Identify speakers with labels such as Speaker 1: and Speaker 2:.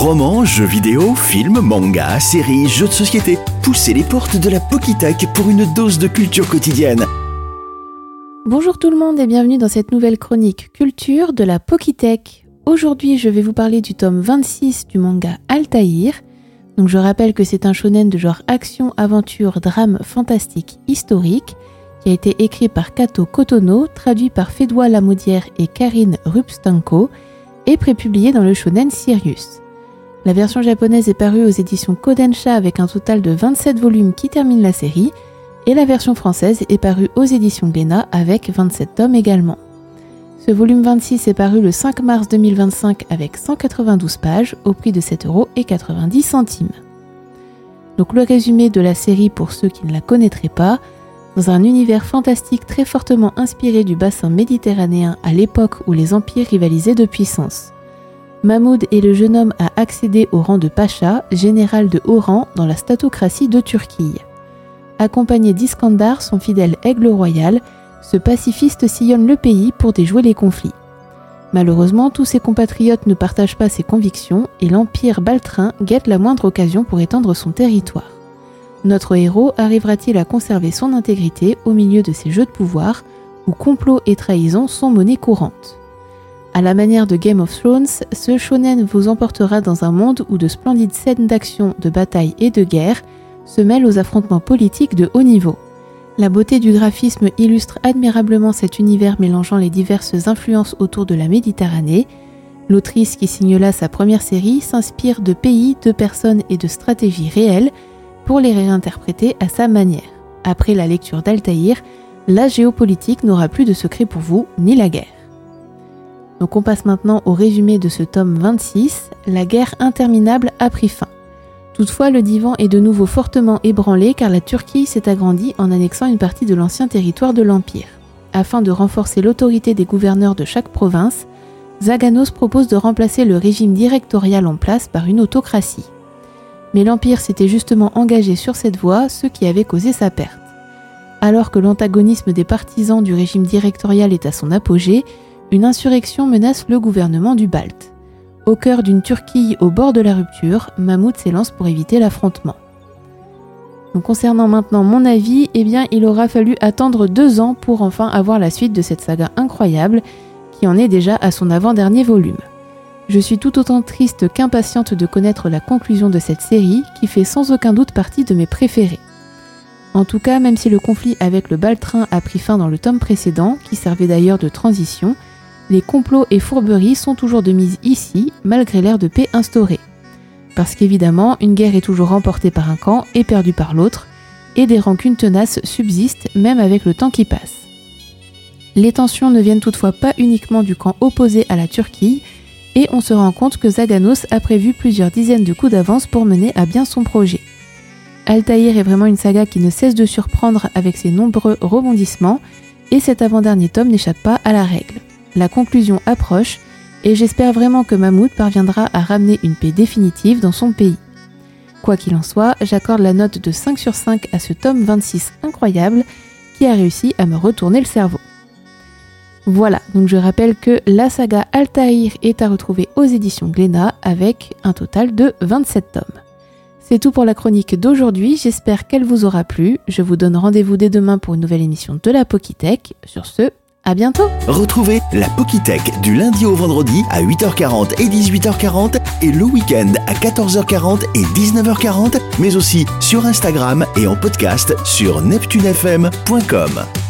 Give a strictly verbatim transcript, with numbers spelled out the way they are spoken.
Speaker 1: Romans, jeux vidéo, films, mangas, séries, jeux de société. Poussez les portes de la Pokitech pour une dose de culture quotidienne.
Speaker 2: Bonjour tout le monde et bienvenue dans cette nouvelle chronique culture de la Pokitech. Aujourd'hui, je vais vous parler du tome vingt-six du manga Altaïr. Donc je rappelle que c'est un shonen de genre action, aventure, drame, fantastique, historique, qui a été écrit par Kato Kotono, traduit par Fédois Lamaudière et Karine Rupstenko, et prépublié dans le shonen Sirius. La version japonaise est parue aux éditions Kodansha avec un total de vingt-sept volumes qui terminent la série, et la version française est parue aux éditions Glénat avec vingt-sept tomes également. Ce volume vingt-six est paru le cinq mars deux mille vingt-cinq avec cent quatre-vingt-douze pages au prix de sept euros quatre-vingt-dix. Donc le résumé de la série pour ceux qui ne la connaîtraient pas: dans un univers fantastique très fortement inspiré du bassin méditerranéen à l'époque où les empires rivalisaient de puissance, Mahmoud est le jeune homme à accéder au rang de pacha, général de haut rang dans la statocratie de Turquie. Accompagné d'Iskandar, son fidèle aigle royal, ce pacifiste sillonne le pays pour déjouer les conflits. Malheureusement, tous ses compatriotes ne partagent pas ses convictions et l'empire baltrin guette la moindre occasion pour étendre son territoire. Notre héros arrivera-t-il à conserver son intégrité au milieu de ces jeux de pouvoir où complot et trahison sont monnaie courante? À la manière de Game of Thrones, ce shonen vous emportera dans un monde où de splendides scènes d'action, de bataille et de guerre se mêlent aux affrontements politiques de haut niveau. La beauté du graphisme illustre admirablement cet univers mélangeant les diverses influences autour de la Méditerranée. L'autrice qui signe là sa première série s'inspire de pays, de personnes et de stratégies réelles pour les réinterpréter à sa manière. Après la lecture d'Altaïr, la géopolitique n'aura plus de secret pour vous, ni la guerre. Donc on passe maintenant au résumé de ce tome vingt-six. La guerre interminable a pris fin. Toutefois, le divan est de nouveau fortement ébranlé car la Turquie s'est agrandie en annexant une partie de l'ancien territoire de l'Empire. Afin de renforcer l'autorité des gouverneurs de chaque province, Zaganos propose de remplacer le régime directorial en place par une autocratie. Mais l'Empire s'était justement engagé sur cette voie, ce qui avait causé sa perte. Alors que l'antagonisme des partisans du régime directorial est à son apogée, une insurrection menace le gouvernement du Balte. Au cœur d'une Turquie au bord de la rupture, Mahmoud s'élance pour éviter l'affrontement. Donc concernant maintenant mon avis, eh bien il aura fallu attendre deux ans pour enfin avoir la suite de cette saga incroyable qui en est déjà à son avant-dernier volume. Je suis tout autant triste qu'impatiente de connaître la conclusion de cette série qui fait sans aucun doute partie de mes préférées. En tout cas, même si le conflit avec le Baltrin a pris fin dans le tome précédent, qui servait d'ailleurs de transition, les complots et fourberies sont toujours de mise ici, malgré l'ère de paix instaurée. Parce qu'évidemment, une guerre est toujours remportée par un camp et perdue par l'autre, et des rancunes tenaces subsistent même avec le temps qui passe. Les tensions ne viennent toutefois pas uniquement du camp opposé à la Turquie, et on se rend compte que Zaganos a prévu plusieurs dizaines de coups d'avance pour mener à bien son projet. Altaïr est vraiment une saga qui ne cesse de surprendre avec ses nombreux rebondissements, et cet avant-dernier tome n'échappe pas à la règle. La conclusion approche, et j'espère vraiment que Mahmoud parviendra à ramener une paix définitive dans son pays. Quoi qu'il en soit, j'accorde la note de cinq sur cinq à ce tome vingt-six incroyable qui a réussi à me retourner le cerveau. Voilà, donc je rappelle que la saga Altaïr est à retrouver aux éditions Glénat avec un total de vingt-sept tomes. C'est tout pour la chronique d'aujourd'hui, j'espère qu'elle vous aura plu. Je vous donne rendez-vous dès demain pour une nouvelle émission de la Pokitech. Sur ce, à bientôt.
Speaker 1: Retrouvez la Pokitech du lundi au vendredi à huit heures quarante et dix-huit heures quarante et le week-end à quatorze heures quarante et dix-neuf heures quarante, mais aussi sur Instagram et en podcast sur neptune f m point com.